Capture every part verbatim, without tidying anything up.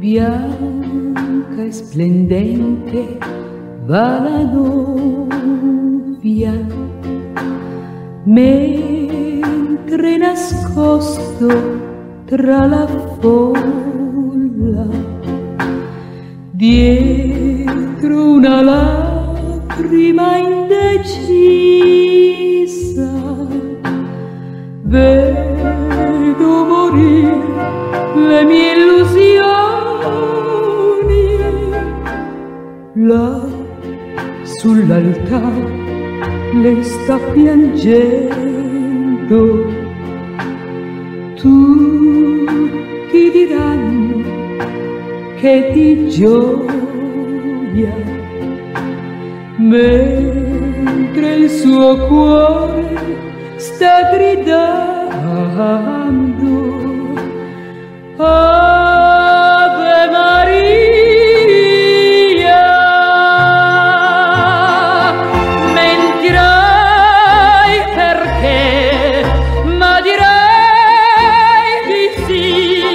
bianca e splendente va la novia, mentre nascosto tra la folla, dietro una lacrima indecisa, vedo morire le mie illusioni. Là sull'altare lei sta piangendo, tutti diranno che di gioia, mentre il suo cuore sta gridando Ave Maria. Mentirai perché, ma dirai di sì,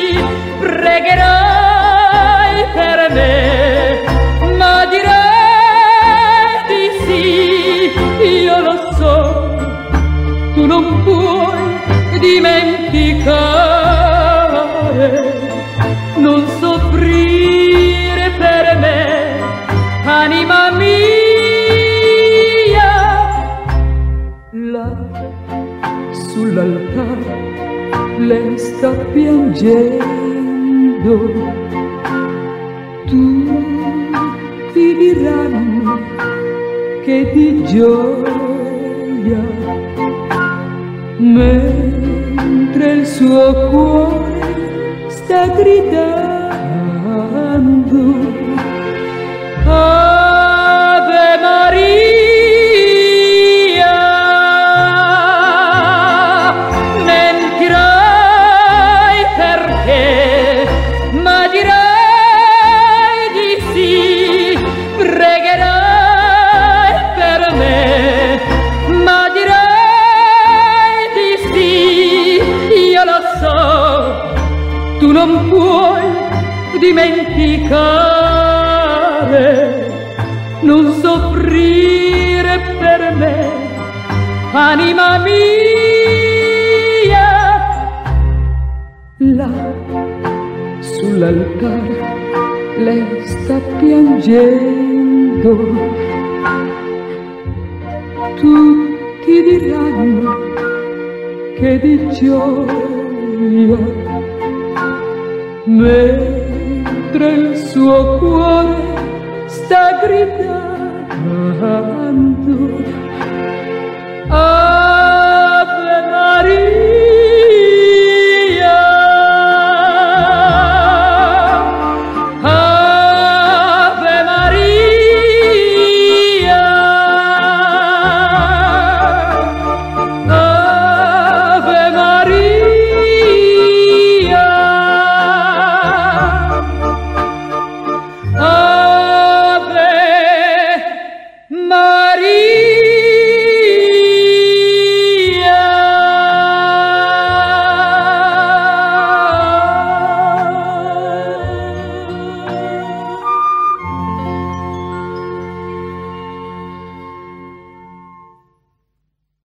pregherai per me, ma dirai di sì. Io lo so, tu non puoi dimenticare, non soffrire per me, anima mia. Là sull'altare lei sta piangendo, tutti diranno che di gioia, mentre il suo cuore sta gridando Ave Maria. Mentirai perché, ma dirai di sì, pregherai per me, ma dirai di sì. Io lo so, tu non puoi dimenticare, non soffrire per me, anima mia. Là sull'altare lei sta piangendo, tutti diranno che di gioia, mentre il suo cuore sta gridando.